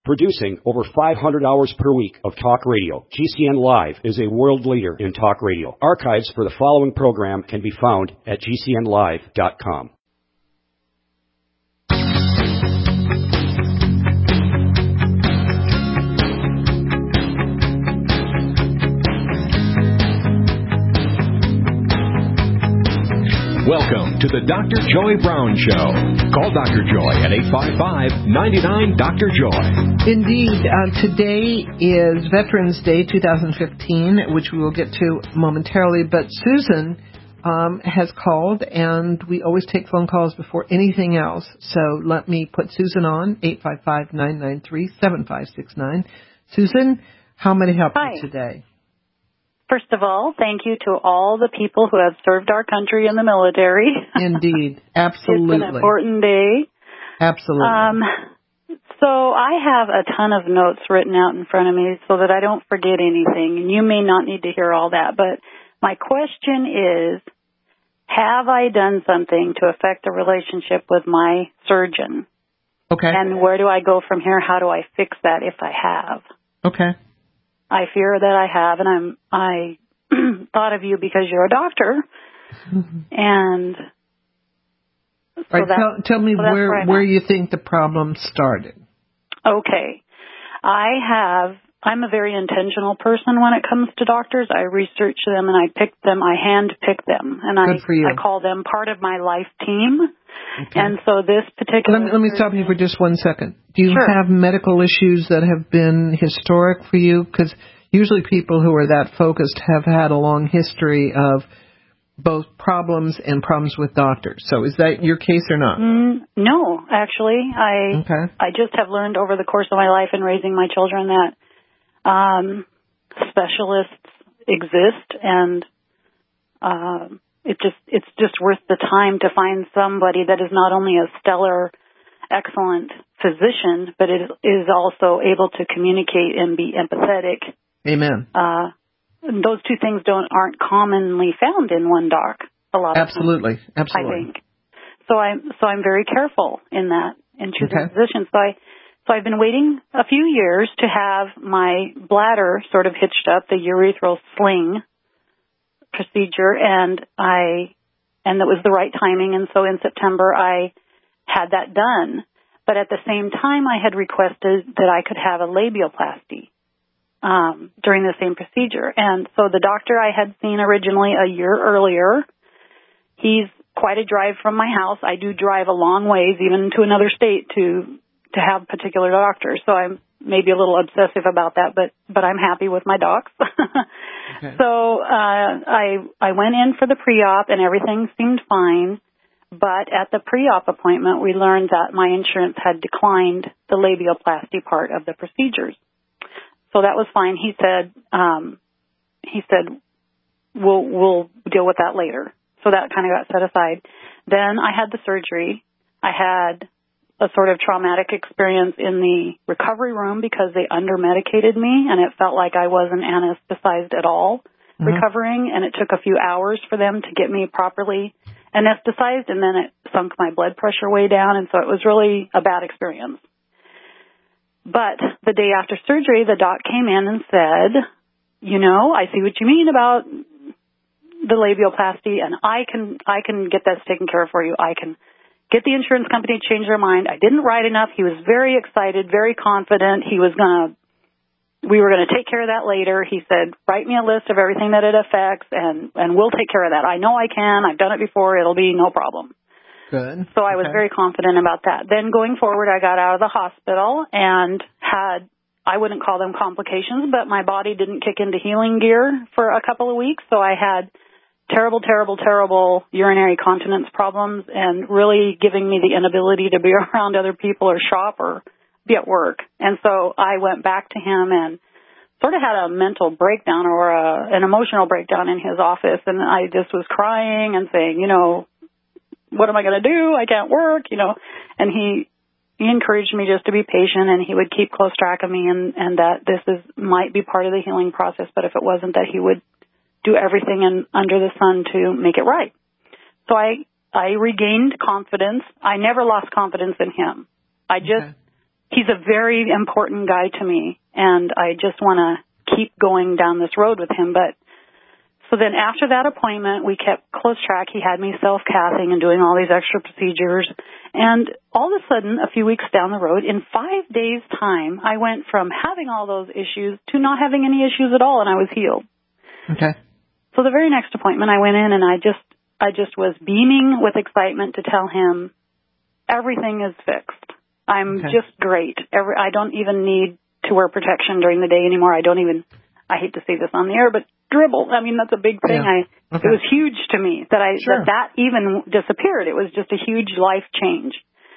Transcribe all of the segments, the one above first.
Producing over 500 hours per week of talk radio, GCN Live is a world leader in talk radio. Archives for the following program can be found at GCNlive.com. Welcome to the Dr. Joy Brown Show. Call Dr. Joy at 855-99-DR-JOY. Indeed. Today is Veterans Day 2015, which we will get to momentarily. But Susan has called, and we always take phone calls before anything else. So let me put Susan on, 855-993-7569. Susan, how may I help you today? First of all, thank you to all the people who have served our country in the military. Indeed. Absolutely. It's an important day. Absolutely. So I have a ton of notes written out in front of me so that I don't forget anything, and you may not need to hear all that, but my question is, have I done something to affect the relationship with my surgeon? Okay. And where do I go from here? How do I fix that if I have? Okay. I fear that I have, and I thought of you because you're a doctor. And so right, tell me where you think the problem started. Okay. I'm a very intentional person when it comes to doctors. I research them and I pick them. I hand pick them, and I call them part of my life team. Okay. And so this particular... Let me stop you for just 1 second. Do you have medical issues that have been historic for you? Because usually people who are that focused have had a long history of both problems and problems with doctors. So is that your case or not? No, actually. I just have learned over the course of my life in raising my children that specialists exist, and it's just worth the time to find somebody that is not only a stellar, excellent physician, but is also able to communicate and be empathetic. Amen. Those two things aren't commonly found in one doc. A lot of times, Absolutely. I think. So I'm very careful in that in choosing physicians. So I've been waiting a few years to have my bladder sort of hitched up, the urethral sling procedure, and that was the right timing. And so in September I had that done. But at the same time, I had requested that I could have a labioplasty during the same procedure. And so the doctor I had seen originally a year earlier, he's quite a drive from my house. I do drive a long ways, even to another state, to have particular doctors. So I'm maybe a little obsessive about that, but I'm happy with my docs. Okay. So I went in for the pre-op, and everything seemed fine. But at the pre-op appointment, we learned that my insurance had declined the labioplasty part of the procedures. So that was fine. He said, we'll deal with that later. So that kind of got set aside. Then I had the surgery. I had a sort of traumatic experience in the recovery room because they under-medicated me, and it felt like I wasn't anesthetized at all recovering, and it took a few hours for them to get me properly anesthetized, and then it sunk my blood pressure way down, and so it was really a bad experience. But the day after surgery, the doc came in and said, I see what you mean about the labioplasty, and I can get this taken care of for you. I can get the insurance company to change their mind. I didn't write enough. He was very excited, very confident. We were going to take care of that later. He said, write me a list of everything that it affects, and we'll take care of that. I know I can. I've done it before. It'll be no problem. Good. So I was very confident about that. Then going forward, I got out of the hospital and I wouldn't call them complications, but my body didn't kick into healing gear for a couple of weeks. So I had terrible urinary continence problems, and really giving me the inability to be around other people or shop or be at work. And so I went back to him and sort of had a mental breakdown or an emotional breakdown in his office. And I just was crying and saying, what am I going to do? I can't work, And he encouraged me just to be patient, and he would keep close track of me, and that this might be part of the healing process, but if it wasn't, that he would do everything under the sun to make it right. So I regained confidence. I never lost confidence in him. I just he's a very important guy to me, and I just want to keep going down this road with him. But so then after that appointment, we kept close track. He had me self-cathing and doing all these extra procedures. And all of a sudden, a few weeks down the road, in 5 days' time, I went from having all those issues to not having any issues at all, and I was healed. Okay. So the very next appointment, I went in, and I just was beaming with excitement to tell him everything is fixed. I'm just great. I don't even need to wear protection during the day anymore. I hate to say this on the air, but dribble. I mean, that's a big thing. Yeah. It was huge to me that even disappeared. It was just a huge life change.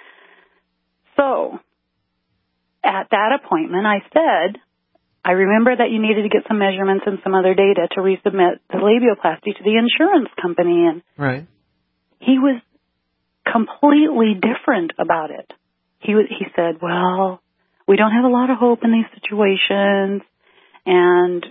So at that appointment, I said, I remember that you needed to get some measurements and some other data to resubmit the labioplasty to the insurance company. And he was completely different about it. He said, well, we don't have a lot of hope in these situations. And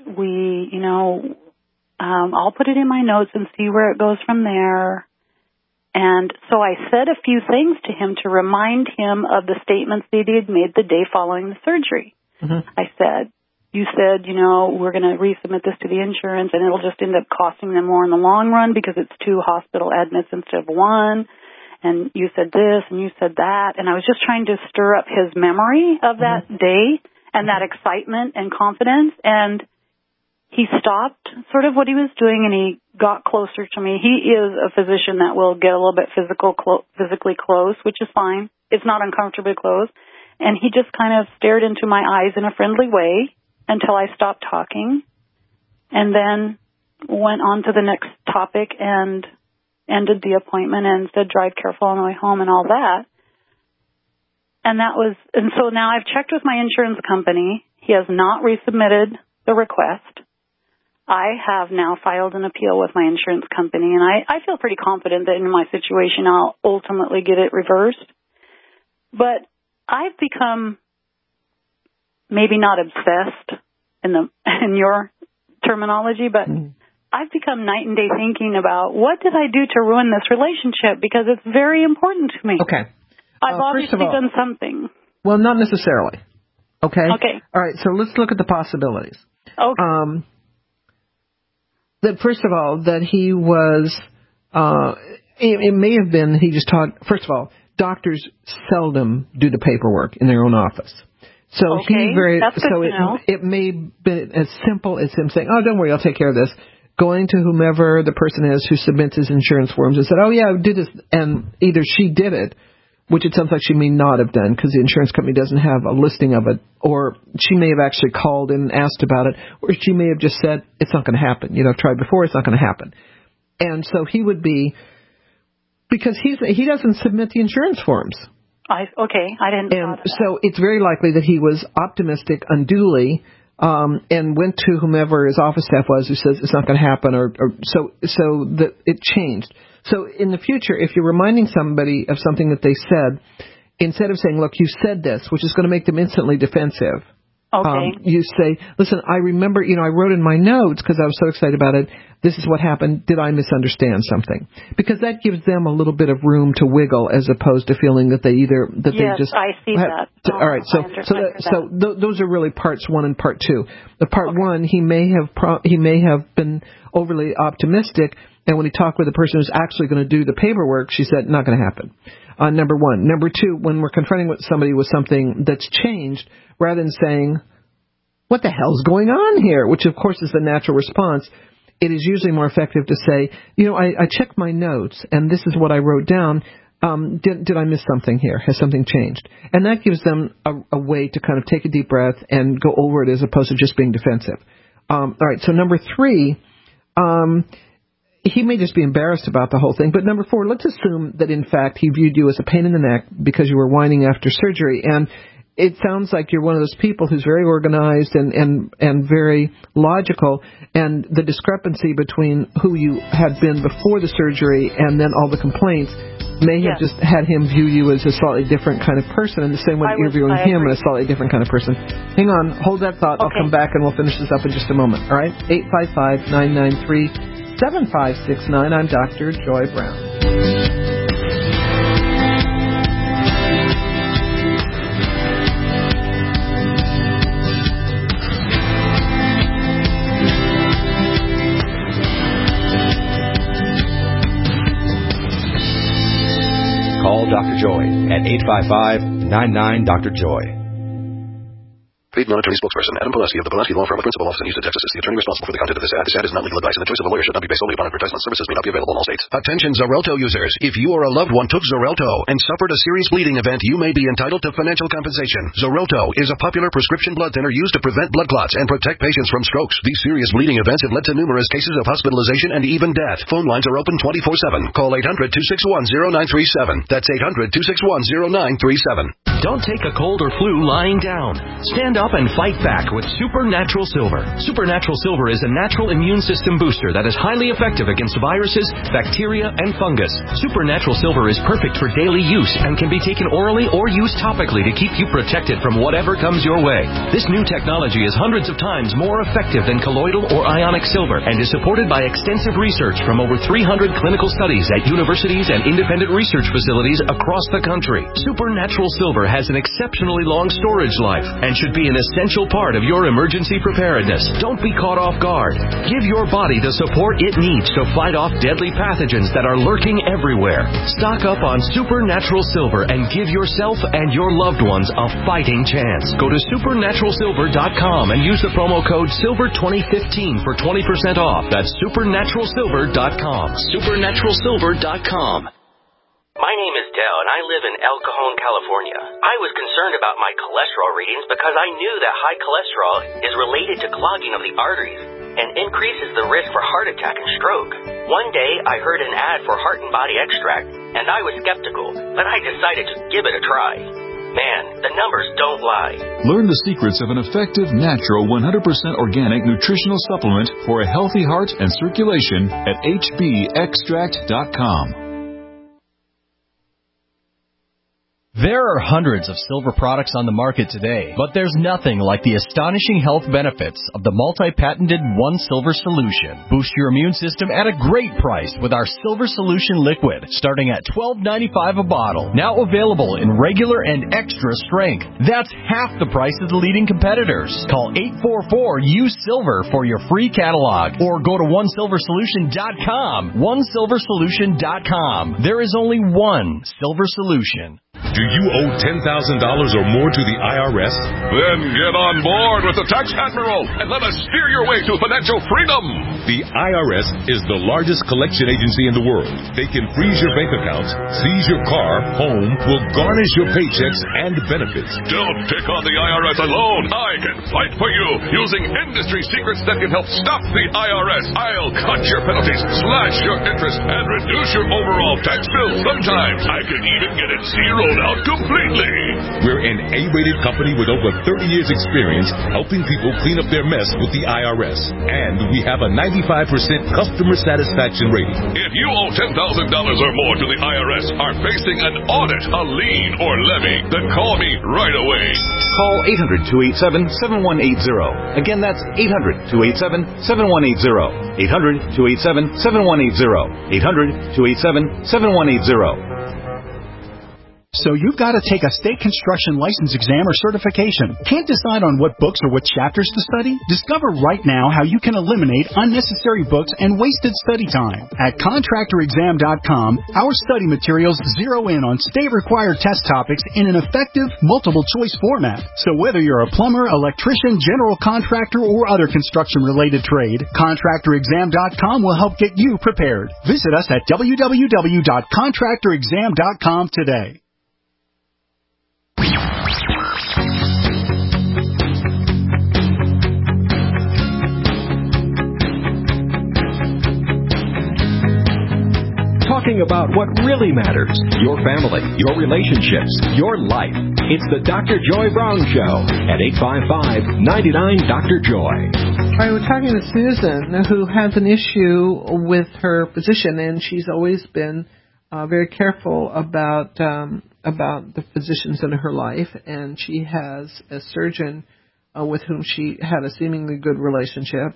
I'll put it in my notes and see where it goes from there. And so I said a few things to him to remind him of the statements that he had made the day following the surgery. Mm-hmm. I said, you said, we're going to resubmit this to the insurance and it'll just end up costing them more in the long run because it's 2 hospital admits instead of 1. And you said this and you said that. And I was just trying to stir up his memory of that day and that excitement and confidence. And he stopped sort of what he was doing and he got closer to me. He is a physician that will get a little bit physically close, which is fine. It's not uncomfortably close. And he just kind of stared into my eyes in a friendly way until I stopped talking and then went on to the next topic and ended the appointment and said, drive careful on the way home and all that. And so now I've checked with my insurance company. He has not resubmitted the request. I have now filed an appeal with my insurance company, and I feel pretty confident that in my situation I'll ultimately get it reversed. But I've become maybe not obsessed in your terminology, but I've become night and day thinking about what did I do to ruin this relationship because it's very important to me. Okay. I've obviously done something. Well, not necessarily. Okay? Okay. All right, so let's look at the possibilities. Okay. That first of all, that he was, it may have been he just talked, first of all, doctors seldom do the paperwork in their own office. So it may have been as simple as him saying, oh, don't worry, I'll take care of this. Going to whomever the person is who submits his insurance forms and said, oh, yeah, I did this. And either she did it, which it sounds like she may not have done because the insurance company doesn't have a listing of it, or she may have actually called and asked about it, or she may have just said, it's not going to happen. I've tried before, it's not going to happen. And so he would be, because he doesn't submit the insurance forms. I didn't. And so it's very likely that he was optimistic unduly, and went to whomever his office staff was who says it's not going to happen, or so that it changed. So in the future, if you're reminding somebody of something that they said, instead of saying, look, you said this, which is going to make them instantly defensive, you say, listen, I remember, I wrote in my notes because I was so excited about it, this is what happened, did I misunderstand something? Because that gives them a little bit of room to wiggle as opposed to feeling that they just... I see that. All right, so those are really parts 1 and part 2. The part 1, he may have been overly optimistic, and when he talked with the person who's actually going to do the paperwork, she said, not going to happen. Number 1. Number 2, when we're confronting with somebody with something that's changed, rather than saying, what the hell's going on here? Which, of course, is the natural response. It is usually more effective to say, I checked my notes, and this is what I wrote down. Did I miss something here? Has something changed? And that gives them a way to kind of take a deep breath and go over it as opposed to just being defensive. All right, so number 3, he may just be embarrassed about the whole thing. But number 4, let's assume that, in fact, he viewed you as a pain in the neck because you were whining after surgery. And it sounds like you're one of those people who's very organized and very logical. And the discrepancy between who you had been before the surgery and then all the complaints may have just had him view you as a slightly different kind of person, in the same way you're viewing him as a slightly different kind of person. Hang on. Hold that thought. I'll come back and we'll finish this up in just a moment. All right? 855-993-7569. I'm Dr. Joy Brown. Dr. Joy at 855-99-DR-JOY. Paid non-attorney spokesperson Adam Pulaski of the Pulaski Law Firm, a principal office in Houston, Texas, is the attorney responsible for the content of this ad. This ad is not legal advice, and the choice of a lawyer should not be based solely upon advertisement. Services may not be available in all states. Attention Xarelto users. If you or a loved one took Xarelto and suffered a serious bleeding event, you may be entitled to financial compensation. Xarelto is a popular prescription blood thinner used to prevent blood clots and protect patients from strokes. These serious bleeding events have led to numerous cases of hospitalization and even death. Phone lines are open 24/7. Call 800-261-0937. That's 800-261-0937. Don't take a cold or flu lying down. Stand up and fight back with Supernatural Silver. Supernatural Silver is a natural immune system booster that is highly effective against viruses, bacteria, and fungus. Supernatural Silver is perfect for daily use and can be taken orally or used topically to keep you protected from whatever comes your way. This new technology is hundreds of times more effective than colloidal or ionic silver and is supported by extensive research from over 300 clinical studies at universities and independent research facilities across the country. Supernatural Silver has an exceptionally long storage life and should be an essential part of your emergency preparedness. Don't be caught off guard. Give your body the support it needs to fight off deadly pathogens that are lurking everywhere. Stock up on Supernatural Silver and give yourself and your loved ones a fighting chance. Go to supernaturalsilver.com and use the promo code SILVER2015 for 20% off. That's supernaturalsilver.com. supernaturalsilver.com. My name is Dell, and I live in El Cajon, California. I was concerned about my cholesterol readings because I knew that high cholesterol is related to clogging of the arteries and increases the risk for heart attack and stroke. One day, I heard an ad for Heart and Body Extract, and I was skeptical, but I decided to give it a try. Man, the numbers don't lie. Learn the secrets of an effective, natural, 100% organic nutritional supplement for a healthy heart and circulation at hbextract.com. There are hundreds of silver products on the market today, but there's nothing like the astonishing health benefits of the multi-patented One Silver Solution. Boost your immune system at a great price with our Silver Solution Liquid, starting at $12.95 a bottle. Now available in regular and extra strength. That's half the price of the leading competitors. Call 844-USILVER for your free catalog, or go to OneSilverSolution.com. OneSilverSolution.com. There is only one Silver Solution. Do you owe $10,000 or more to the IRS? Then get on board with the Tax Admiral and let us steer your way to financial freedom. The IRS is the largest collection agency in the world. They can freeze your bank accounts, seize your car, home, will garnish your paychecks and benefits. Don't take on the IRS alone. I can fight for you using industry secrets that can help stop the IRS. I'll cut your penalties, slash your interest, and reduce your overall tax bill. Sometimes I can even get it zeroed out completely. We're an A-rated company with over 30 years experience helping people clean up their mess with the IRS. And we have a 95% customer satisfaction rating. If you owe $10,000 or more to the IRS, are facing an audit, a lien, or levy, then call me right away. Call 800-287-7180. Again, that's 800-287-7180. 800-287-7180. 800-287-7180. So you've got to take a state construction license exam or certification. Can't decide on what books or what chapters to study? Discover right now how you can eliminate unnecessary books and wasted study time. At contractorexam.com, our study materials zero in on state-required test topics in an effective, multiple-choice format. So whether you're a plumber, electrician, general contractor, or other construction-related trade, contractorexam.com will help get you prepared. Visit us at www.contractorexam.com today. Talking about what really matters, your family, your relationships, your life. It's the Dr. Joy Brown Show at 855-99-DR-JOY. All right, we're talking to Susan, who has an issue with her physician, and she's always been very careful about the physicians in her life, and she has a surgeon with whom she had a seemingly good relationship,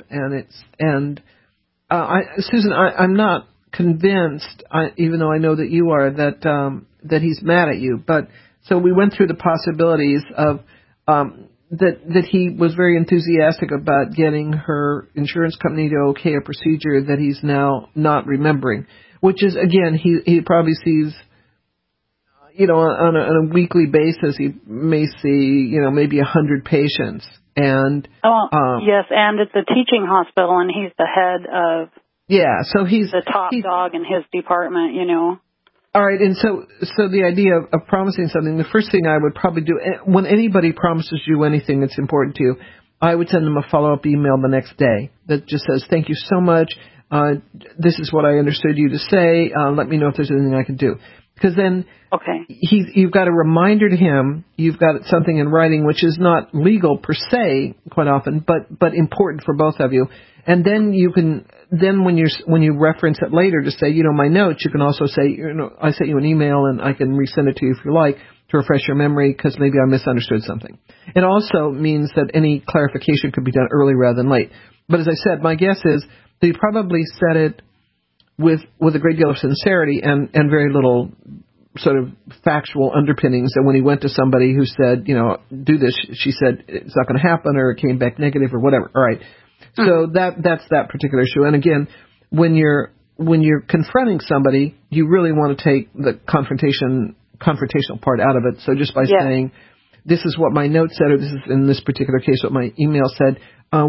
Susan, I'm not convinced, even though I know that you are, that he's mad at you. But so we went through the possibilities of that he was very enthusiastic about getting her insurance company to okay a procedure that he's now not remembering, which is, again, he probably sees, on a weekly basis, he may see, maybe 100 patients. And yes, and it's a teaching hospital, and he's the head of so he's the top dog in his department, All right, and so the idea of promising something, the first thing I would probably do, when anybody promises you anything that's important to you, I would send them a follow-up email the next day that just says, thank you so much, this is what I understood you to say, let me know if there's anything I can do. Because then you've got a reminder to him, you've got something in writing which is not legal per se quite often, but important for both of you. And then when you reference it later to say, my notes, you can also say, I sent you an email and I can resend it to you if you like to refresh your memory because maybe I misunderstood something. It also means that any clarification could be done early rather than late. But as I said, my guess is that you probably said it with a great deal of sincerity and very little sort of factual underpinnings. And when he went to somebody who said, do this, she said it's not going to happen, or it came back negative, or whatever. All right. So that's that particular issue. And again, when you're confronting somebody, you really want to take the confrontational part out of it. So just by saying, this is what my note said, or this is in this particular case what my email said,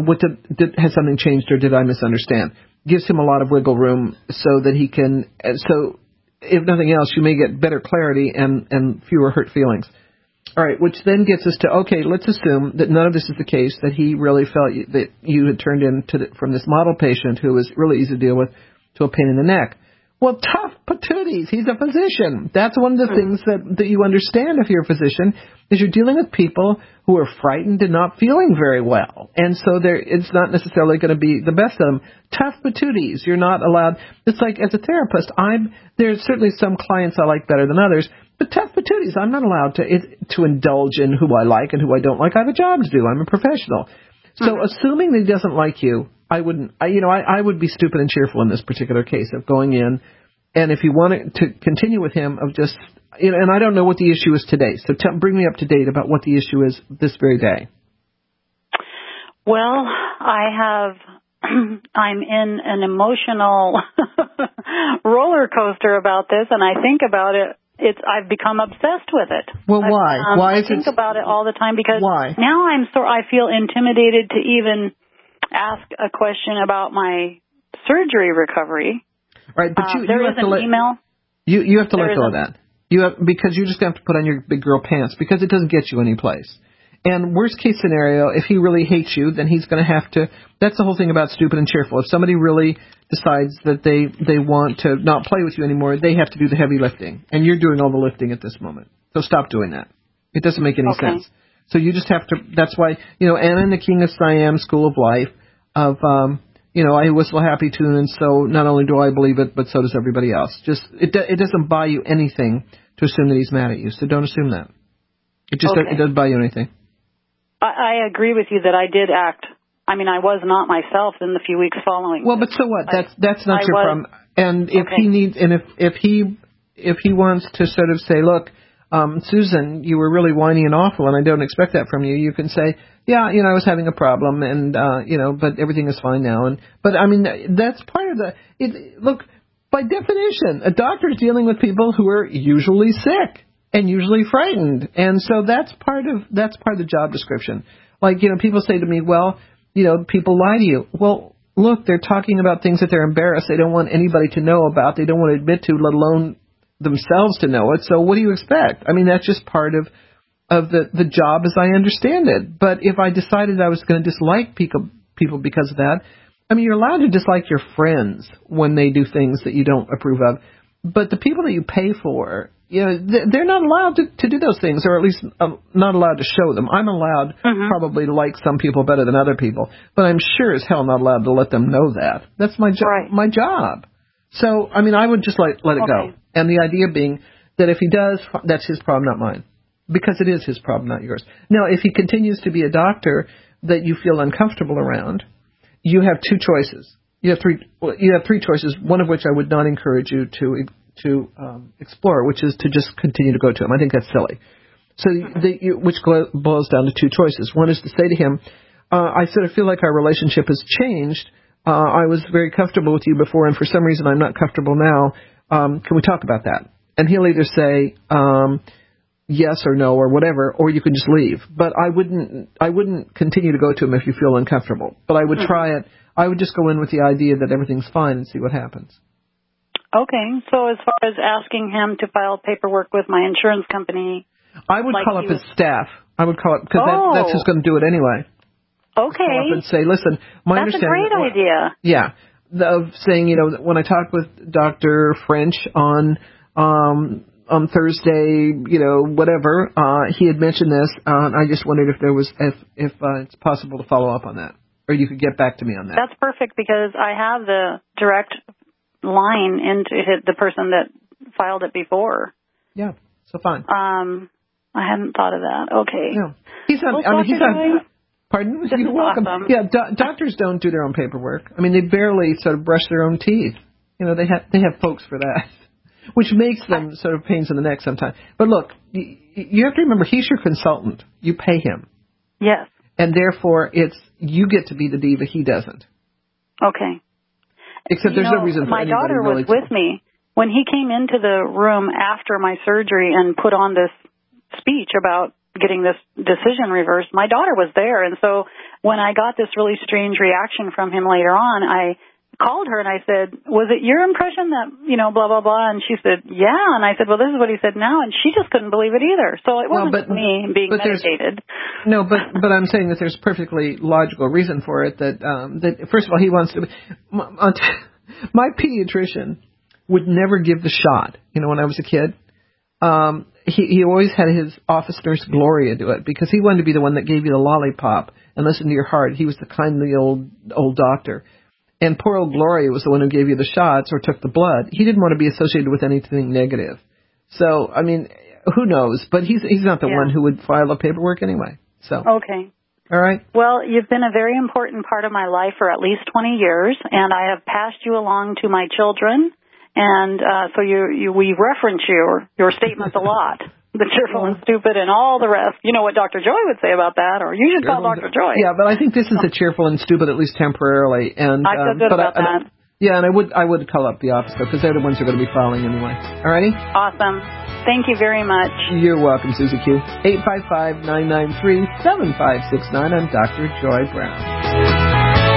has something changed, or did I misunderstand? Gives him a lot of wiggle room so that he can. So if nothing else, you may get better clarity and fewer hurt feelings. All right, which then gets us to, okay, let's assume that none of this is the case, that he really felt that you had turned from this model patient who was really easy to deal with to a pain in the neck. Well, tough patooties. He's a physician. That's one of the things that you understand if you're a physician, is you're dealing with people who are frightened and not feeling very well. And so it's not necessarily going to be the best of them. Tough patooties. You're not allowed. It's like, as a therapist, there's certainly some clients I like better than others, but tough patooties, I'm not allowed to indulge in who I like and who I don't like. I have a job to do. I'm a professional. So assuming that he doesn't like you, I would be stupid and cheerful in this particular case of going in, and if you wanted to continue with him, of just, and I don't know what the issue is today, so bring me up to date about what the issue is this very day. Well, I'm in an emotional roller coaster about this, and I think about it. I've become obsessed with it. Well, why? Why is I think about it all the time because why? Now I feel intimidated to even ask a question about my surgery recovery. Right, but there is an email. You have to let go of that. Because you just have to put on your big girl pants, because it doesn't get you any place. And worst case scenario, if he really hates you, then he's going to have to. That's the whole thing about stupid and cheerful. If somebody really decides that they want to not play with you anymore, they have to do the heavy lifting, and you're doing all the lifting at this moment. So stop doing that. It doesn't make any sense. So you just have to. That's why Anna and the King of Siam School of Life of I whistle a happy tune, and so not only do I believe it, but so does everybody else. Just it doesn't buy you anything to assume that he's mad at you. So don't assume that. It doesn't buy you anything. I agree with you that I did act. I mean, I was not myself in the few weeks following. Well, but so what? That's not your problem. And if he needs, and if he wants to sort of say, look, Susan, you were really whiny and awful, and I don't expect that from you. You can say, yeah, I was having a problem, and but everything is fine now. But I mean, that's part of look, by definition, a doctor is dealing with people who are usually sick and usually frightened, and so that's part of the job description. Like, people say to me, well, people lie to you. Well, look, they're talking about things that they're embarrassed. They don't want anybody to know about. They don't want to admit to, let alone themselves to know it. So what do you expect? I mean, that's just part of the job as I understand it. But if I decided I was going to dislike people because of that, I mean, you're allowed to dislike your friends when they do things that you don't approve of. But the people that you pay for, they're not allowed to do those things, or at least not allowed to show them. I'm allowed probably to like some people better than other people, but I'm sure as hell not allowed to let them know that. That's my my job. So, I mean, I would just let it go. And the idea being that if he does, that's his problem, not mine. Because it is his problem, not yours. Now, if he continues to be a doctor that you feel uncomfortable around, you have two choices. You have three choices, one of which I would not encourage you to explore, which is to just continue to go to him. I think that's silly. So, which boils down to two choices. One is to say to him, I sort of feel like our relationship has changed. I was very comfortable with you before, and for some reason I'm not comfortable now. Can we talk about that? and he'll either say yes or no or whatever, or you can just leave. But I wouldn't continue to go to him if you feel uncomfortable. But I would try it. I would just go in with the idea that everything's fine and see what happens. Okay. So as far as asking him to file paperwork with my insurance company, I would call up his staff. I would call up, because that's who's going to do it anyway. Okay. Call up and say, listen, my understanding. That's a great idea. Yeah. Of saying, when I talked with Dr. French on Thursday, whatever, he had mentioned this. I just wondered if there was, if it's possible to follow up on that, or you could get back to me on that. That's perfect, because I have the direct line into the person that filed it before. Yeah. So fine. I hadn't thought of that. Okay. Yeah. He's on. Pardon? You're welcome. Awesome. Yeah, doctors don't do their own paperwork. I mean, they barely sort of brush their own teeth. They have folks for that, which makes them sort of pains in the neck sometimes. But look, you have to remember, he's your consultant. You pay him. Yes. And therefore, you get to be the diva. He doesn't. Okay. Except there's no reason for my anybody daughter really was with me when he came into the room after my surgery and put on this speech about getting this decision reversed. My daughter was there, and so when I got this really strange reaction from him later on, I called her and I said, was it your impression that, blah, blah, blah? And she said, yeah. And I said, well, this is what he said now. And she just couldn't believe it either. So it wasn't me being medicated. No, but I'm saying that there's perfectly logical reason for it, that first of all, he wants to. My pediatrician would never give the shot, when I was a kid. He always had his office nurse Gloria do it, because he wanted to be the one that gave you the lollipop and listened to your heart. He was the kindly old doctor. And poor old Gloria was the one who gave you the shots or took the blood. He didn't want to be associated with anything negative. So, I mean, who knows? But he's not the one who would file the paperwork anyway. So. Okay. All right. Well, you've been a very important part of my life for at least 20 years, and I have passed you along to my children. And so we reference your statements a lot, the cheerful and stupid and all the rest. You know what Dr. Joy would say about that, or you should call Dr. Joy. Yeah, but I think this is a cheerful and stupid, at least temporarily. And I feel good about that. Yeah, and I would call up the office, because they're the ones who are going to be filing anyway. All righty? Awesome. Thank you very much. You're welcome, Susie Q. 855-993-7569. I'm Dr. Joy Brown.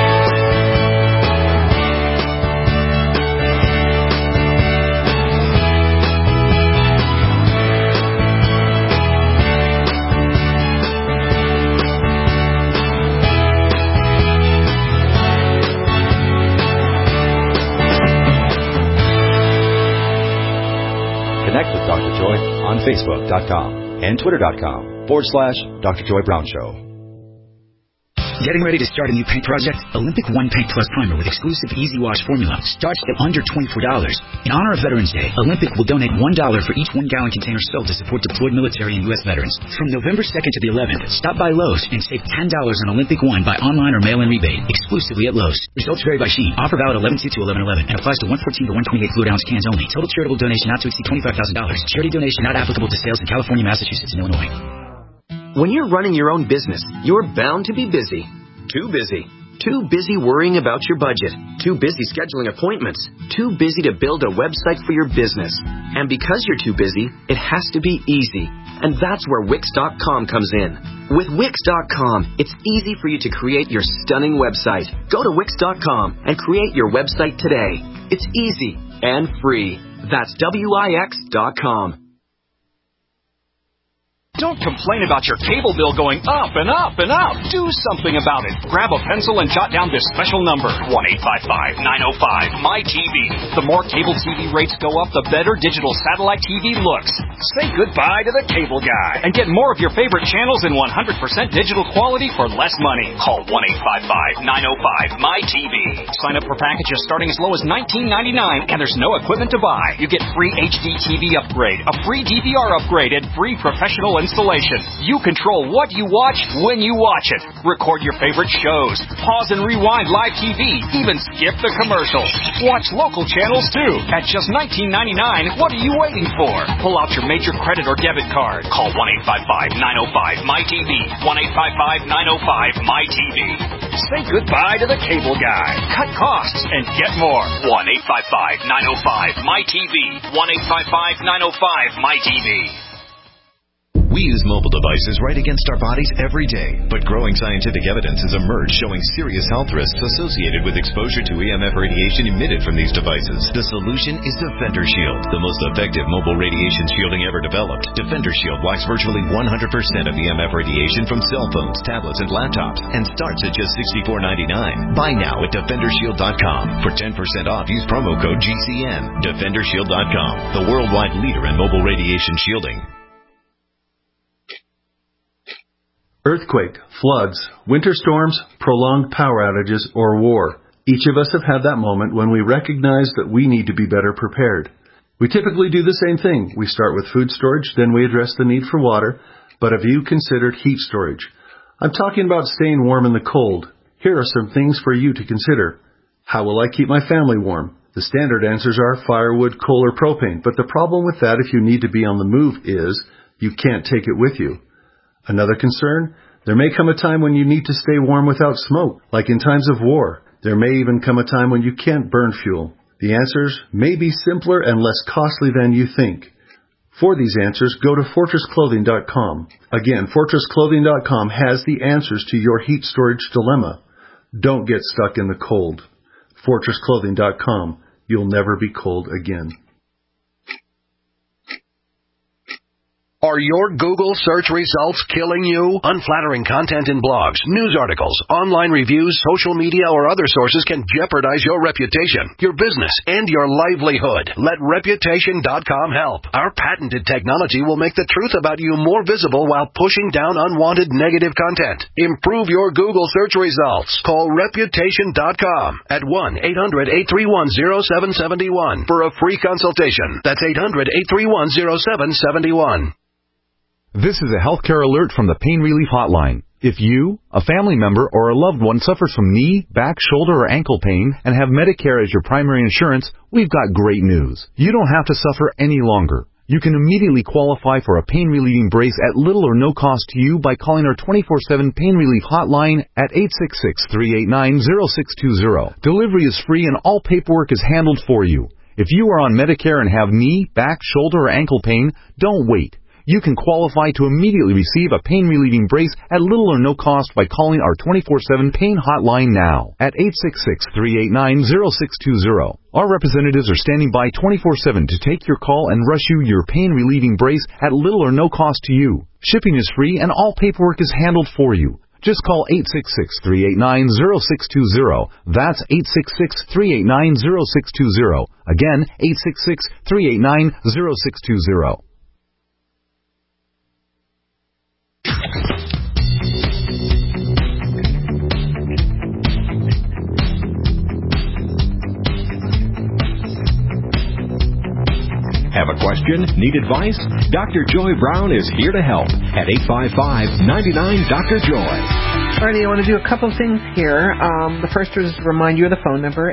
Connect with Dr. Joy on Facebook.com and Twitter.com/Dr. Joy Brown Show. Getting ready to start a new paint project? Olympic One Paint Plus Primer with exclusive Easy Wash formula starts at under $24. In honor of Veterans Day, Olympic will donate $1 for each 1-gallon container sold to support deployed military and U.S. veterans. From November 2nd to the 11th, stop by Lowe's and save $10 on Olympic One by online or mail-in rebate, exclusively at Lowe's. Results vary by sheet. Offer valid 11/2 to 11/11 and applies to 114 to 128 fluid ounce cans only. Total charitable donation not to exceed $25,000. Charity donation not applicable to sales in California, Massachusetts, and Illinois. When you're running your own business, you're bound to be busy. Too busy. Too busy worrying about your budget. Too busy scheduling appointments. Too busy to build a website for your business. And because you're too busy, it has to be easy. And that's where Wix.com comes in. With Wix.com, it's easy for you to create your stunning website. Go to Wix.com and create your website today. It's easy and free. That's Wix.com. Don't complain about your cable bill going up and up and up. Do something about it. Grab a pencil and jot down this special number, 1-855-905-MY-TV. The more cable TV rates go up, the better digital satellite TV looks. Say goodbye to the cable guy and get more of your favorite channels in 100% digital quality for less money. Call 1-855-905-MY-TV. Sign up for packages starting as low as $19.99, and there's no equipment to buy. You get free HD TV upgrade, a free DVR upgrade, and free professional installation. You control what you watch when you watch it. Record your favorite shows. Pause and rewind live TV. Even skip the commercials. Watch local channels too. At just $19.99, what are you waiting for? Pull out your major credit or debit card. Call 1-855-905-MY-TV. 1-855-905-MY-TV. Say goodbye to the cable guy. Cut costs and get more. 1-855-905-MyTV. 1-855-905-MyTV. We use mobile devices right against our bodies every day, but growing scientific evidence has emerged showing serious health risks associated with exposure to EMF radiation emitted from these devices. The solution is Defender Shield, the most effective mobile radiation shielding ever developed. Defender Shield blocks virtually 100% of EMF radiation from cell phones, tablets, and laptops, and starts at just $64.99. Buy now at DefenderShield.com. For 10% off, use promo code GCN. DefenderShield.com, the worldwide leader in mobile radiation shielding. Earthquake, floods, winter storms, prolonged power outages, or war. Each of us have had that moment when we recognize that we need to be better prepared. We typically do the same thing. We start with food storage, then we address the need for water. But have you considered heat storage? I'm talking about staying warm in the cold. Here are some things for you to consider. How will I keep my family warm? The standard answers are firewood, coal, or propane. But the problem with that if you need to be on the move is you can't take it with you. Another concern, there may come a time when you need to stay warm without smoke, like in times of war. There may even come a time when you can't burn fuel. The answers may be simpler and less costly than you think. For these answers, go to FortressClothing.com. Again, FortressClothing.com has the answers to your heat storage dilemma. Don't get stuck in the cold. FortressClothing.com. You'll never be cold again. Are your Google search results killing you? Unflattering content in blogs, news articles, online reviews, social media, or other sources can jeopardize your reputation, your business, and your livelihood. Let Reputation.com help. Our patented technology will make the truth about you more visible while pushing down unwanted negative content. Improve your Google search results. Call Reputation.com at 1-800-831-0771 for a free consultation. That's 800-831-0771. This is a healthcare alert from the Pain Relief Hotline. If you, a family member, or a loved one suffers from knee, back, shoulder, or ankle pain and have Medicare as your primary insurance, we've got great news. You don't have to suffer any longer. You can immediately qualify for a pain-relieving brace at little or no cost to you by calling our 24/7 Pain Relief Hotline at 866-389-0620. Delivery is free and all paperwork is handled for you. If you are on Medicare and have knee, back, shoulder, or ankle pain, don't wait. You can qualify to immediately receive a pain-relieving brace at little or no cost by calling our 24/7 Pain Hotline now at 866-389-0620. Our representatives are standing by 24/7 to take your call and rush you your pain-relieving brace at little or no cost to you. Shipping is free and all paperwork is handled for you. Just call 866-389-0620. That's 866-389-0620. Again, 866-389-0620. Have a question? Need advice? Dr. Joy Brown is here to help at 855-99-DR-JOY. Alrighty, I want to do a couple of things here. The first is to remind you of the phone number,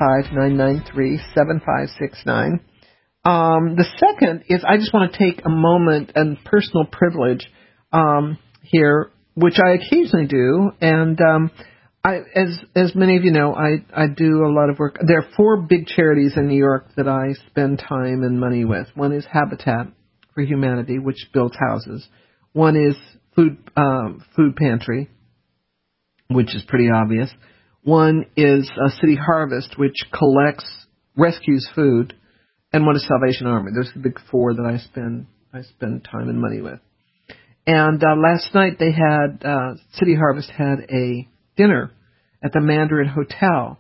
855-993-7569. The second is I just want to take a moment and personal privilege here, which I occasionally do, and as many of you know, I do a lot of work. There are 4 big charities in New York that I spend time and money with. One is Habitat for Humanity, which builds houses. One is Food Pantry, which is pretty obvious. One is City Harvest, which rescues food, and one is Salvation Army. Those are the big 4 that I spend time and money with. And last night they had City Harvest had a dinner at the Mandarin Hotel,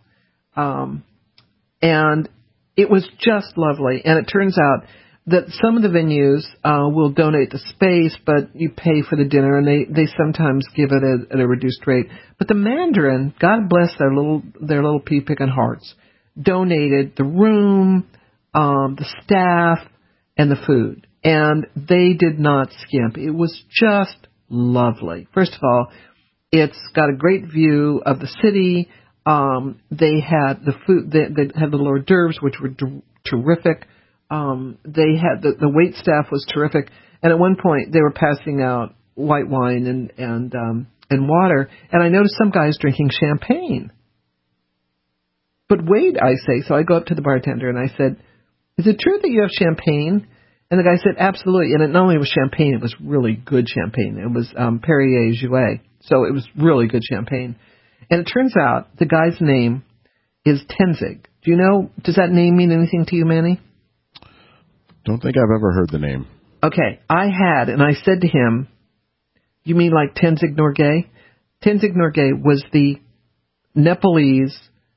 and it was just lovely. And it turns out that some of the venues will donate the space, but you pay for the dinner, and they sometimes give it at a reduced rate. But the Mandarin, God bless their little pea-picking hearts, donated the room, the staff, and the food. And they did not skimp. It was just lovely. First of all, it's got a great view of the city. They had the food. They had the hors d'oeuvres, which were terrific. They had the wait staff was terrific. And at one point, they were passing out white wine and and water, and I noticed some guys drinking champagne. But wait, I say, so I go up to the bartender and I said, is it true that you have champagne? And the guy said, absolutely. And it not only was champagne, it was really good champagne. It was Perrier Jouet. So it was really good champagne. And it turns out the guy's name is Tenzing. Do you know, does that name mean anything to you, Manny? Don't think I've ever heard the name. Okay, I had, and I said to him, you mean like Tenzing Norgay? Tenzing Norgay was the Nepalese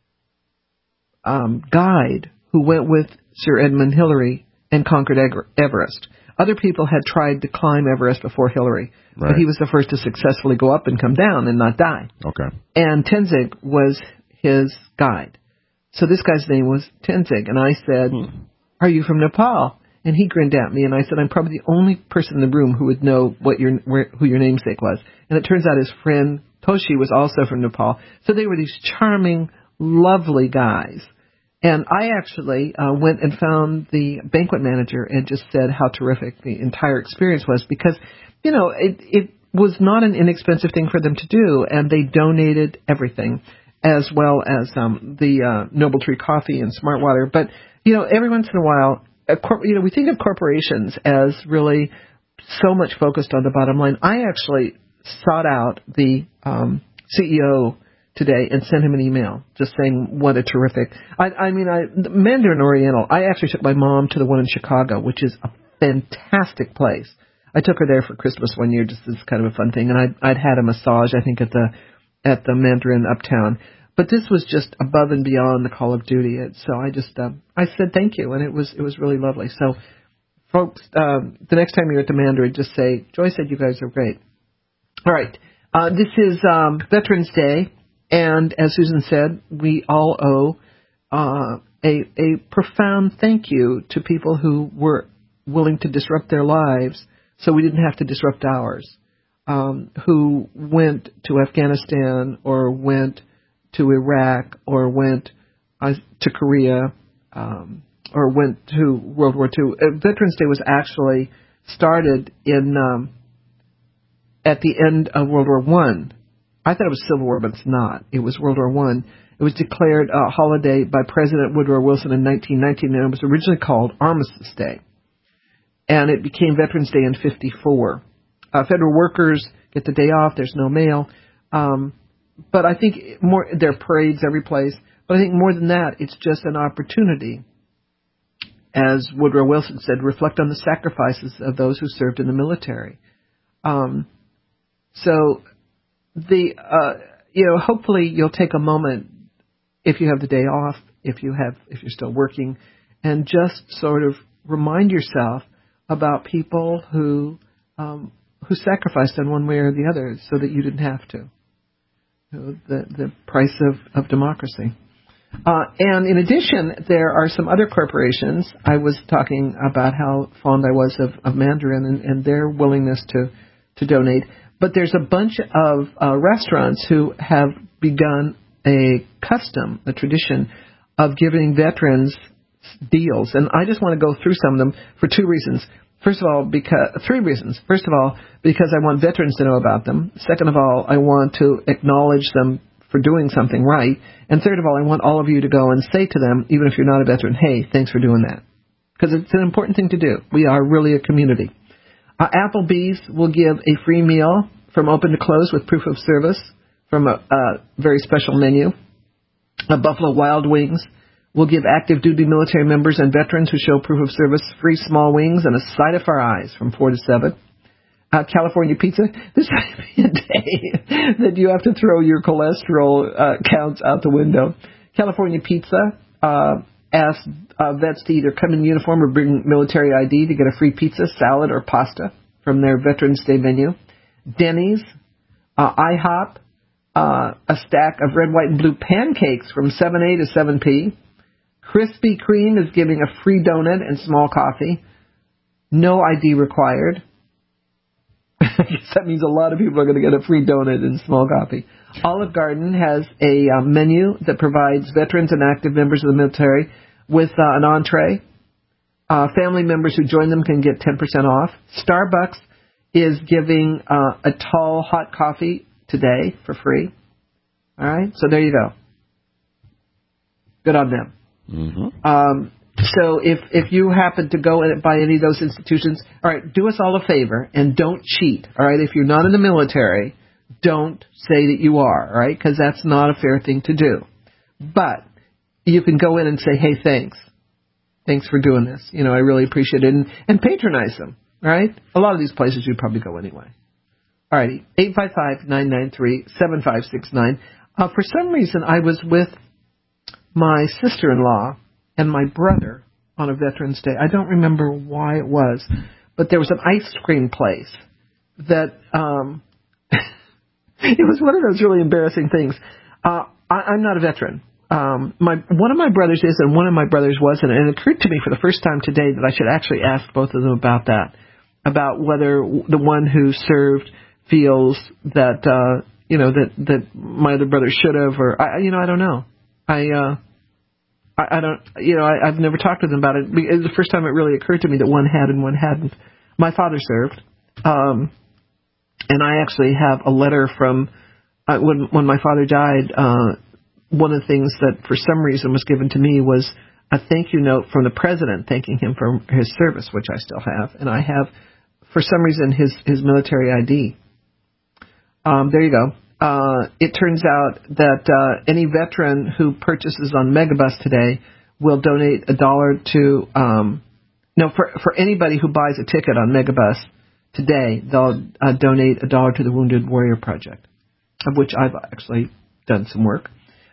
guide who went with Sir Edmund Hillary and conquered Everest. Other people had tried to climb Everest before Hillary, but he was the first to successfully go up and come down and not die. Okay. And Tenzing was his guide. So this guy's name was Tenzing, and I said, are you from Nepal? And he grinned at me, and I said, I'm probably the only person in the room who would know who your namesake was. And it turns out his friend Toshi was also from Nepal. So they were these charming, lovely guys. And I actually went and found the banquet manager and just said how terrific the entire experience was because, you know, it was not an inexpensive thing for them to do, and they donated everything, as well as the Noble Tree Coffee and Smart Water. But, you know, every once in a while, we think of corporations as really so much focused on the bottom line. I actually sought out the CEO today and sent him an email just saying what a terrific. Mandarin Oriental. I actually took my mom to the one in Chicago, which is a fantastic place. I took her there for Christmas one year, just as kind of a fun thing, and I'd had a massage, I think, at the Mandarin Uptown. But this was just above and beyond the call of duty. So I just I said thank you, and it was really lovely. So, folks, the next time you're at the Mandarin, just say, Joy said you guys are great. All right, this is Veterans Day. And as Susan said, we all owe a profound thank you to people who were willing to disrupt their lives so we didn't have to disrupt ours, who went to Afghanistan or went to Iraq or went to Korea or went to World War II. Veterans Day was actually started at the end of World War I. I thought it was Civil War, but it's not. It was World War I. It was declared a holiday by President Woodrow Wilson in 1919, and it was originally called Armistice Day. And it became Veterans Day in 1954. Federal workers get the day off. There's no mail. But I think there are parades every place. But I think more than that, it's just an opportunity, as Woodrow Wilson said, reflect on the sacrifices of those who served in the military. Hopefully you'll take a moment if you have the day off, if you're still working, and just sort of remind yourself about people who sacrificed in one way or the other so that you didn't have to. The price of democracy. And in addition, there are some other corporations. I was talking about how fond I was of Mandarin and their willingness to donate. But there's a bunch of restaurants who have begun a tradition of giving veterans deals. And I just want to go through some of them for two reasons. Three reasons. First of all, because I want veterans to know about them. Second of all, I want to acknowledge them for doing something right. And third of all, I want all of you to go and say to them, even if you're not a veteran, hey, thanks for doing that. Because it's an important thing to do. We are really a community. Applebee's will give a free meal from open to close with proof of service from a very special menu. Buffalo Wild Wings will give active duty military members and veterans who show proof of service free small wings and a sight of our eyes from 4 to 7. California Pizza, this might be a day that you have to throw your cholesterol counts out the window. California Pizza asks vets to either come in uniform or bring military ID to get a free pizza, salad, or pasta from their Veterans Day menu. Denny's, IHOP, a stack of red, white, and blue pancakes from 7A to 7P. Krispy Kreme is giving a free donut and small coffee. No ID required. I guess that means a lot of people are going to get a free donut and small coffee. Olive Garden has a menu that provides veterans and active members of the military with an entree. Family members who join them can get 10% off. Starbucks is giving a tall hot coffee today for free. All right? So there you go. Good on them. Mm-hmm. So if you happen to go by any of those institutions, all right, do us all a favor and don't cheat. All right? If you're not in the military, don't say that you are. All right? Because that's not a fair thing to do. But you can go in and say, hey, thanks. Thanks for doing this. I really appreciate it. And patronize them. All right? A lot of these places you'd probably go anyway. All righty. 855-993-7569. For some reason, I was with my sister-in-law and my brother on a Veterans Day. I don't remember why it was, but there was an ice cream place that it was one of those really embarrassing things. I'm not a veteran. One of my brothers is, and one of my brothers wasn't. And it occurred to me for the first time today that I should actually ask both of them about that, about whether the one who served feels that that my other brother should have, or I don't know. I don't, I've never talked to them about it. It was the first time it really occurred to me that one had and one hadn't. My father served, and I actually have a letter from when my father died. One of the things that for some reason was given to me was a thank you note from the president thanking him for his service, which I still have, and I have for some reason his military ID. There you go. It turns out that any veteran who purchases on Megabus today will donate $1 to for anybody who buys a ticket on Megabus today, they'll donate $1 to the Wounded Warrior Project, of which I've actually done some work.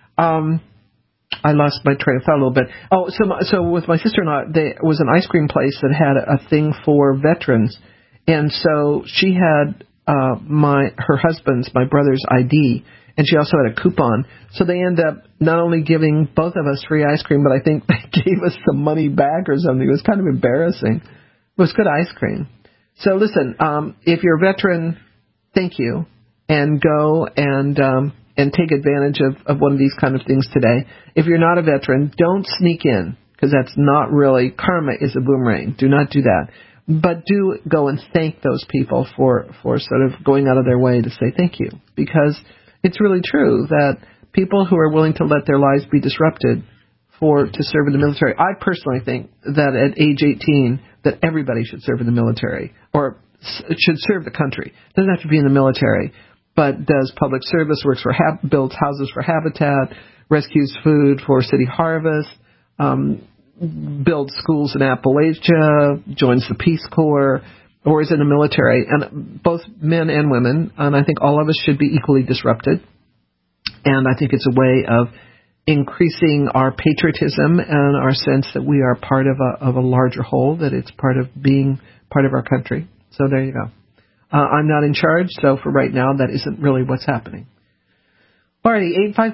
I lost my train of thought a little bit. So with my sister-in-law, there was an ice cream place that had a thing for veterans, and so she had her husband's, my brother's ID, and she also had a coupon. So they end up not only giving both of us free ice cream, but I think they gave us some money back or something. It was kind of embarrassing. It was good ice cream. So listen, if you're a veteran, thank you, and go and take advantage of one of these kind of things today. If you're not a veteran, don't sneak in, because that's not really, karma is a boomerang. Do not do that. But do go and thank those people for sort of going out of their way to say thank you, because it's really true that people who are willing to let their lives be disrupted to serve in the military. I personally think that at age 18 that everybody should serve in the military, or should serve the country. Doesn't have to be in the military, but does public service, works for builds houses for Habitat, rescues food for City Harvest, builds schools in Appalachia, joins the Peace Corps, or is in the military. And both men and women, and I think all of us should be equally disrupted. And I think it's a way of increasing our patriotism and our sense that we are part of a larger whole, that it's part of being part of our country. So there you go. I'm not in charge, so for right now, that isn't really what's happening. Alrighty,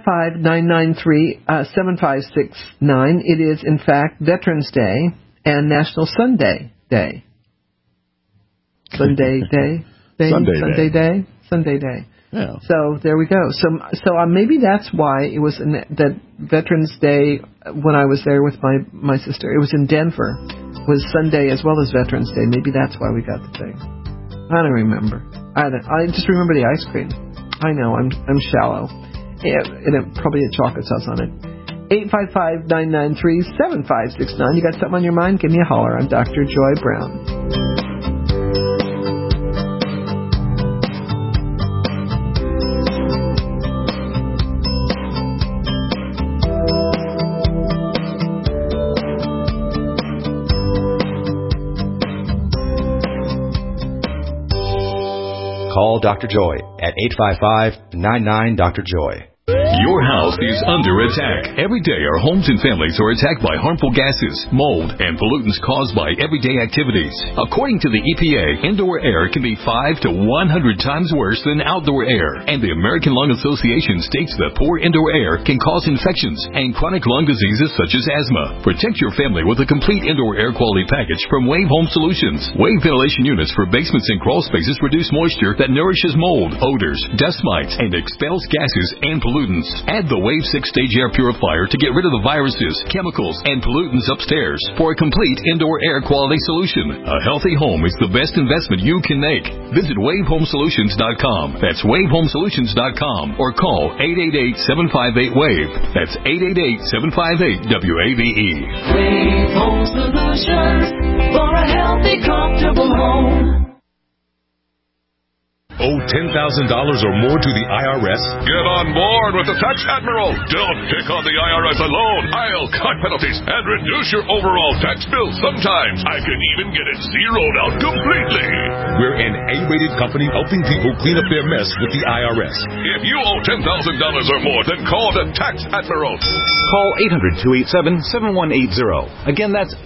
855-993-7569. It is, in fact, Veterans Day and National Sunday Day. Sunday Day? Sunday Day. Yeah. So there we go. So maybe that's why it was that Veterans Day when I was there with my sister. It was in Denver. It was Sunday as well as Veterans Day. Maybe that's why we got the thing. I don't remember. I just remember the ice cream. I know I'm shallow. Yeah, and it probably had chocolate sauce on it. 855-993-7569. You got something on your mind? Give me a holler. I'm Dr. Joy Brown. Call Dr. Joy at 855-99-DR-JOY. Your house is under attack. Every day our homes and families are attacked by harmful gases, mold, and pollutants caused by everyday activities. According to the EPA, indoor air can be 5 to 100 times worse than outdoor air. And the American Lung Association states that poor indoor air can cause infections and chronic lung diseases such as asthma. Protect your family with a complete indoor air quality package from Wave Home Solutions. Wave ventilation units for basements and crawl spaces reduce moisture that nourishes mold, odors, dust mites, and expels gases and pollutants. emissions. Add the Wave 6-stage air purifier to get rid of the viruses, chemicals, and pollutants upstairs for a complete indoor air quality solution. A healthy home is the best investment you can make. Visit WaveHomeSolutions.com. That's WaveHomeSolutions.com or call 888-758-WAVE. That's 888-758-WAVE. Wave Home Solutions for a healthy, comfortable home. Owe $10,000 or more to the IRS? Get on board with the Tax Admiral. Don't pick on the IRS alone. I'll cut penalties and reduce your overall tax bill. Sometimes I can even get it zeroed out completely. We're an A-rated company helping people clean up their mess with the IRS. If you owe $10,000 or more, then call the Tax Admiral. Call 800-287-7180. Again, that's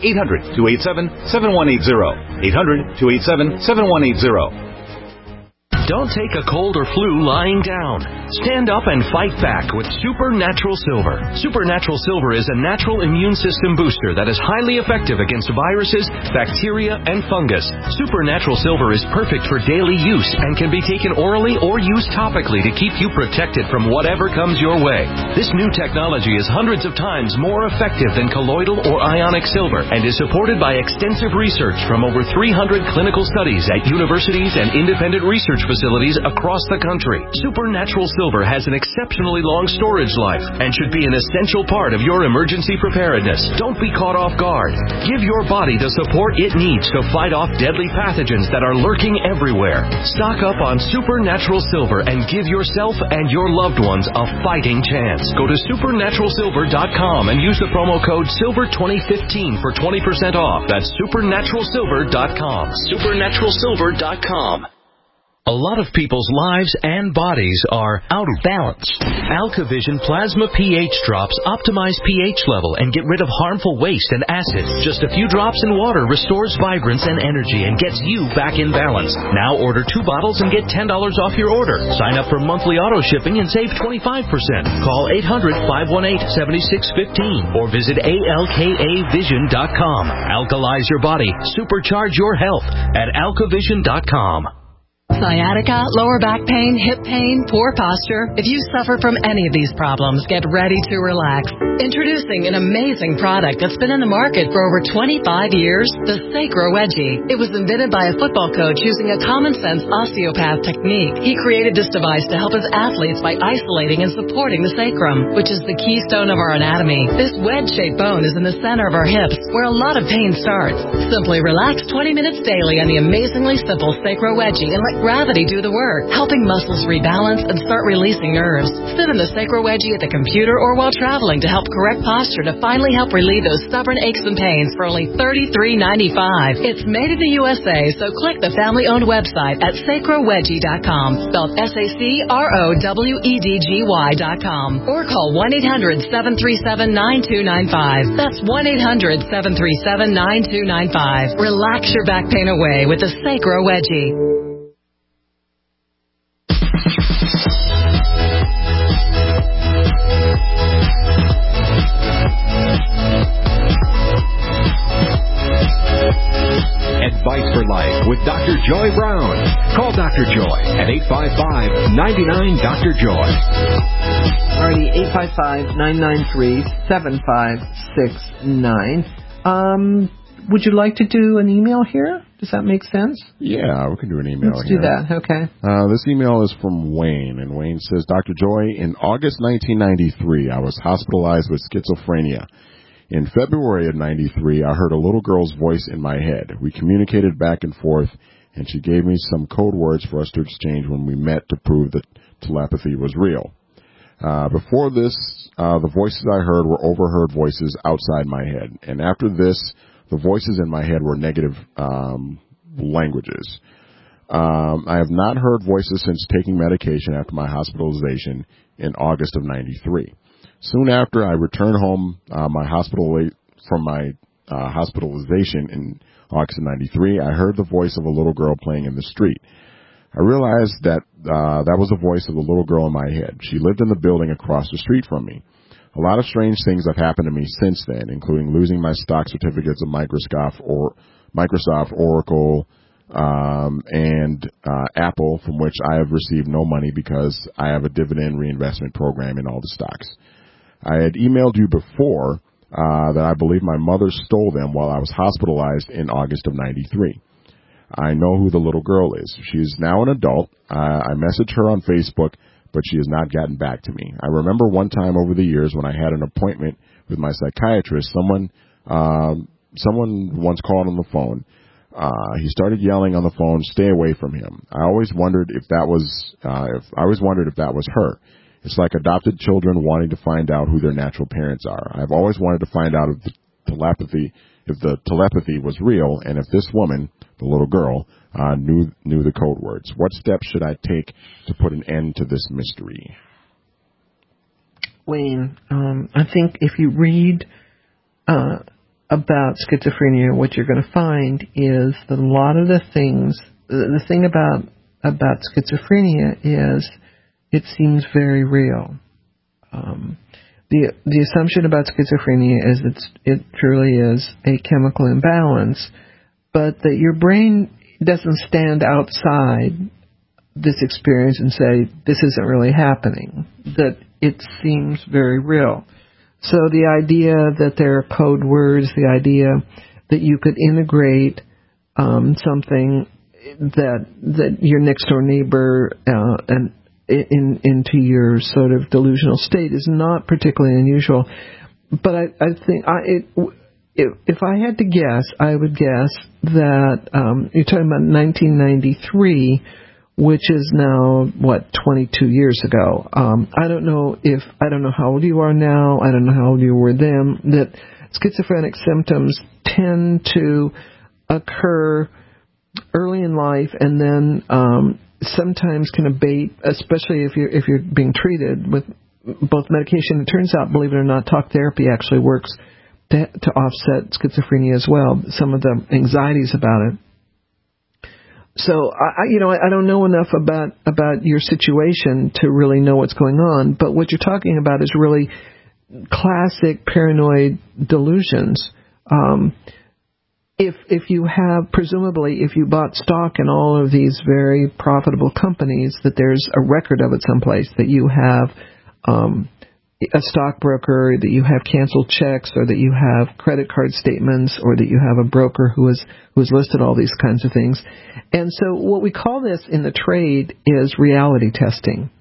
800-287-7180. 800-287-7180. Don't take a cold or flu lying down. Stand up and fight back with Supernatural Silver. Supernatural Silver is a natural immune system booster that is highly effective against viruses, bacteria, and fungus. Supernatural Silver is perfect for daily use and can be taken orally or used topically to keep you protected from whatever comes your way. This new technology is hundreds of times more effective than colloidal or ionic silver and is supported by extensive research from over 300 clinical studies at universities and independent research facilities across the country. Supernatural Silver has an exceptionally long storage life and should be an essential part of your emergency preparedness. Don't be caught off guard. Give your body the support it needs to fight off deadly pathogens that are lurking everywhere. Stock up on Supernatural Silver and give yourself and your loved ones a fighting chance. Go to supernaturalsilver.com and use the promo code SILVER2015 for 20% off. That's supernaturalsilver.com. supernaturalsilver.com. A lot of people's lives and bodies are out of balance. AlkaVision Plasma pH drops optimize pH level and get rid of harmful waste and acids. Just a few drops in water restores vibrance and energy and gets you back in balance. Now order 2 bottles and get $10 off your order. Sign up for monthly auto shipping and save 25%. Call 800-518-7615 or visit alkavision.com. Alkalize your body. Supercharge your health at alkavision.com. Sciatica, lower back pain, hip pain, poor posture. If you suffer from any of these problems, get ready to relax. Introducing an amazing product that's been in the market for over 25 years, the Sacro Wedgie. It was invented by a football coach using a common-sense osteopath technique. He created this device to help his athletes by isolating and supporting the sacrum, which is the keystone of our anatomy. This wedge-shaped bone is in the center of our hips, where a lot of pain starts. Simply relax 20 minutes daily on the amazingly simple Sacro Wedgie and let gravity do the work, helping muscles rebalance and start releasing nerves. Sit in the Sacro Wedgie at the computer or while traveling to help correct posture to finally help relieve those stubborn aches and pains for only $33.95. It's made in the USA, so click the family-owned website at sacrowedgie.com, spelled SACROWEDGY.com, or call 1-800-737-9295. That's 1-800-737-9295. Relax your back pain away with the Sacro Wedgie. Advice for Life with Dr. Joy Brown. Call Dr. Joy at 855-99-DR-JOY. Alrighty, 855-993-7569. Would you like to do an email here? Does that make sense? Yeah, we can do an email Let's here. Let's do that, okay. This email is from Wayne, and Wayne says, Dr. Joy, in August 1993, I was hospitalized with schizophrenia. In February of 93, I heard a little girl's voice in my head. We communicated back and forth, and she gave me some code words for us to exchange when we met to prove that telepathy was real. Before this, the voices I heard were overheard voices outside my head. And after this, the voices in my head were negative languages. I have not heard voices since taking medication after my hospitalization in August of 93. Soon after I returned home from my hospitalization in August of 93, I heard the voice of a little girl playing in the street. I realized that that was the voice of the little girl in my head. She lived in the building across the street from me. A lot of strange things have happened to me since then, including losing my stock certificates of Microsoft, Oracle, and Apple, from which I have received no money because I have a dividend reinvestment program in all the stocks. I had emailed you before that I believe my mother stole them while I was hospitalized in August of 93. I know who the little girl is. She is now an adult. I messaged her on Facebook, but she has not gotten back to me. I remember one time over the years when I had an appointment with my psychiatrist, someone once called on the phone. He started yelling on the phone, "Stay away from him." I always wondered if that was her. It's like adopted children wanting to find out who their natural parents are. I've always wanted to find out if the telepathy was real, and if this woman, the little girl, knew the code words. What steps should I take to put an end to this mystery? Wayne, I think if you read about schizophrenia, what you're going to find is that a lot of the thing about schizophrenia is it seems very real. The assumption about schizophrenia is it truly is a chemical imbalance, but that your brain doesn't stand outside this experience and say, this isn't really happening, that it seems very real. So the idea that there are code words, the idea that you could integrate something that your next door neighbor into your sort of delusional state is not particularly unusual. But I think if I had to guess, I would guess that you're talking about 1993, which is now, 22 years ago. I don't know how old you are now. I don't know how old you were then. That schizophrenic symptoms tend to occur early in life and then sometimes can abate, especially if you're being treated with both medication. It turns out, believe it or not, talk therapy actually works to offset schizophrenia as well, some of the anxieties about it. So I don't know enough about your situation to really know what's going on, but what you're talking about is really classic paranoid delusions. If you bought stock in all of these very profitable companies, that there's a record of it someplace, that you have a stockbroker, that you have canceled checks, or that you have credit card statements, or that you have a broker who has listed all these kinds of things. And so what we call this in the trade is reality testing.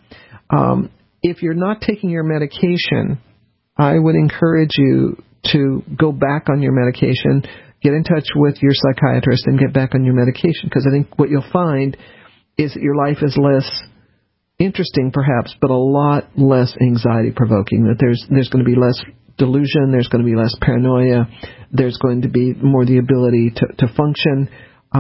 If you're not taking your medication, I would encourage you to go back on your medication, get in touch with your psychiatrist, and get back on your medication, because I think what you'll find is that your life is less interesting, perhaps, but a lot less anxiety-provoking, that there's going to be less delusion, there's going to be less paranoia, there's going to be more the ability to function.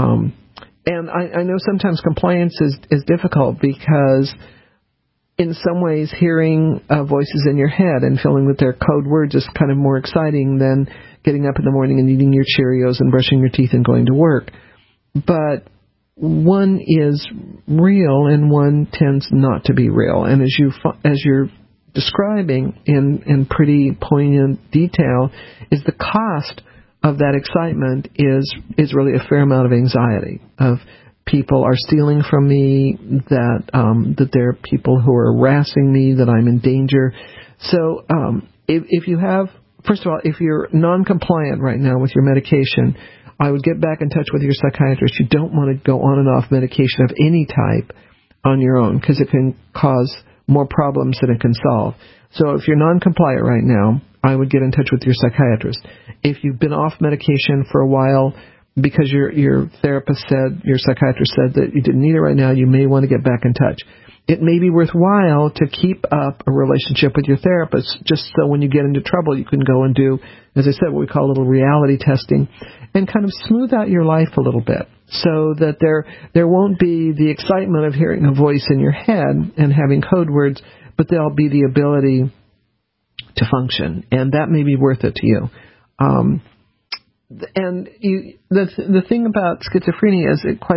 And I know sometimes compliance is difficult, because in some ways hearing voices in your head and feeling that they're code words is kind of more exciting than getting up in the morning and eating your Cheerios and brushing your teeth and going to work. But one is real and one tends not to be real. And as you're describing in pretty poignant detail, is the cost of that excitement is really a fair amount of anxiety, of people are stealing from me, that there are people who are harassing me, that I'm in danger. So if you have, first of all, if you're non-compliant right now with your medication, I would get back in touch with your psychiatrist. You don't want to go on and off medication of any type on your own, because it can cause more problems than it can solve. So if you're non-compliant right now, I would get in touch with your psychiatrist. If you've been off medication for a while because your therapist said, your psychiatrist said that you didn't need it right now, you may want to get back in touch. It may be worthwhile to keep up a relationship with your therapist, just so when you get into trouble, you can go and do, as I said, what we call a little reality testing, and kind of smooth out your life a little bit, so that there won't be the excitement of hearing a voice in your head and having code words, but there'll be the ability to function, and that may be worth it to you. And the thing about schizophrenia is it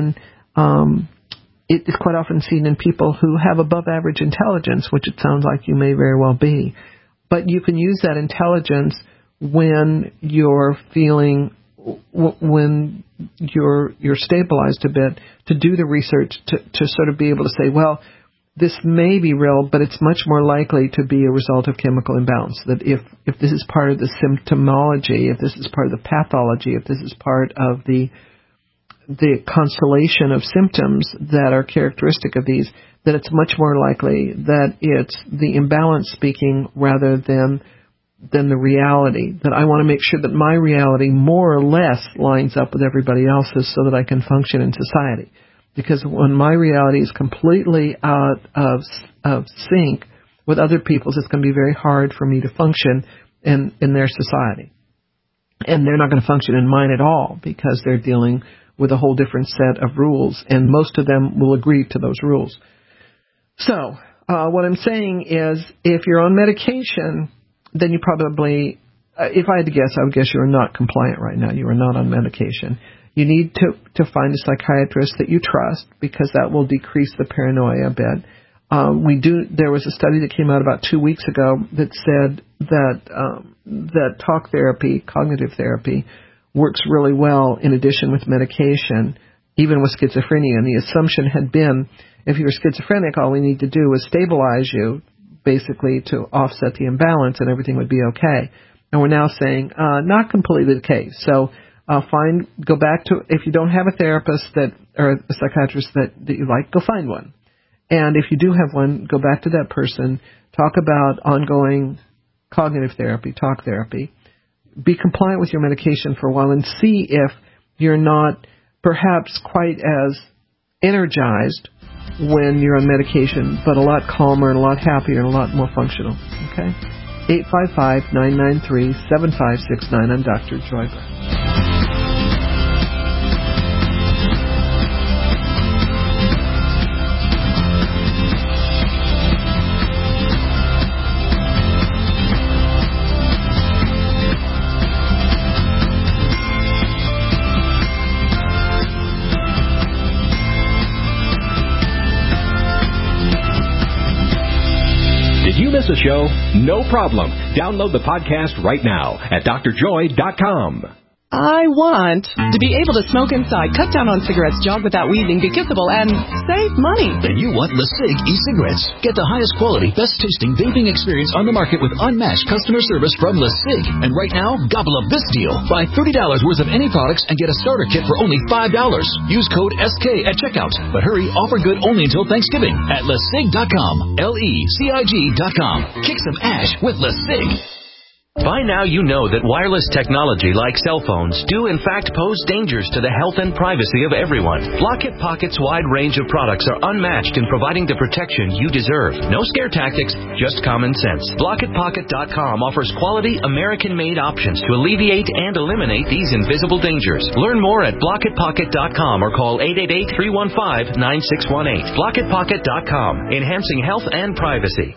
is quite often seen in people who have above average intelligence, which it sounds like you may very well be. But you can use that intelligence when you're feeling when you're stabilized a bit, to do the research to sort of be able to say, well, this may be real, but it's much more likely to be a result of chemical imbalance. That if this is part of the symptomology, if this is part of the pathology, if this is part of the constellation of symptoms that are characteristic of these, that it's much more likely that it's the imbalance speaking rather than the reality. That I want to make sure that my reality more or less lines up with everybody else's so that I can function in society. Because when my reality is completely out of sync with other people's, it's going to be very hard for me to function in their society. And they're not going to function in mine at all because they're dealing with a whole different set of rules, and most of them will agree to those rules. So, what I'm saying is, if you're on medication, then you probably, if I had to guess, I would guess you are not compliant right now. You are not on medication. You need to find a psychiatrist that you trust, because that will decrease the paranoia a bit. There was a study that came out about 2 weeks ago that said that talk therapy, cognitive therapy, works really well in addition with medication, even with schizophrenia. And the assumption had been, if you're schizophrenic, all we need to do is stabilize you, basically to offset the imbalance, and everything would be okay. And we're now saying not completely the case. So go back to, if you don't have a therapist or a psychiatrist that you like, go find one. And if you do have one, go back to that person, talk about ongoing cognitive therapy, talk therapy. Be compliant with your medication for a while and see if you're not perhaps quite as energized when you're on medication, but a lot calmer and a lot happier and a lot more functional. Okay? 855-993-7569. I'm Dr. Joy Brown. Miss a show? No problem. Download the podcast right now at drjoy.com. I want to be able to smoke inside, cut down on cigarettes, jog without wheezing, be kissable, and save money. Then you want LeSig e-cigarettes. Get the highest quality, best tasting vaping experience on the market with unmatched customer service from LeSig. And right now, gobble up this deal. Buy $30 worth of any products and get a starter kit for only $5. Use code SK at checkout. But hurry, offer good only until Thanksgiving at LeSig.com. LECIG.com. Kick some ash with LeSig. By now you know that wireless technology like cell phones do in fact pose dangers to the health and privacy of everyone. Blockit Pocket's wide range of products are unmatched in providing the protection you deserve. No scare tactics, just common sense. BlockitPocket.com offers quality American-made options to alleviate and eliminate these invisible dangers. Learn more at BlockitPocket.com or call 888-315-9618. BlockitPocket.com, enhancing health and privacy.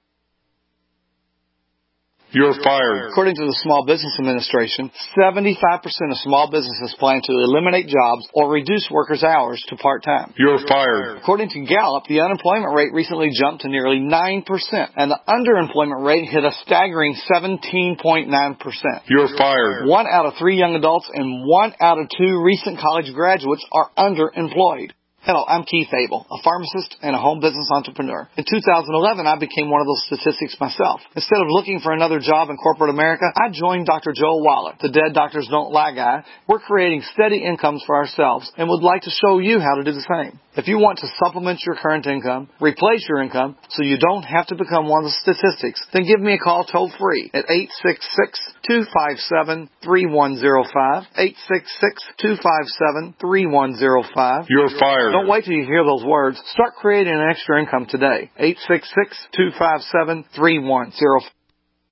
You're fired. According to the Small Business Administration, 75% of small businesses plan to eliminate jobs or reduce workers' hours to part-time. You're fired. According to Gallup, the unemployment rate recently jumped to nearly 9%, and the underemployment rate hit a staggering 17.9%. You're fired. 1 out of 3 young adults and 1 out of 2 recent college graduates are underemployed. Hello, I'm Keith Abel, a pharmacist and a home business entrepreneur. In 2011, I became one of those statistics myself. Instead of looking for another job in corporate America, I joined Dr. Joel Wallach, the Dead Doctors Don't Lie guy. We're creating steady incomes for ourselves and would like to show you how to do the same. If you want to supplement your current income, replace your income, so you don't have to become one of the statistics, then give me a call toll-free at 866-257-3105, 866-257-3105. You're fired. Don't wait till you hear those words. Start creating an extra income today. 866-257-3105.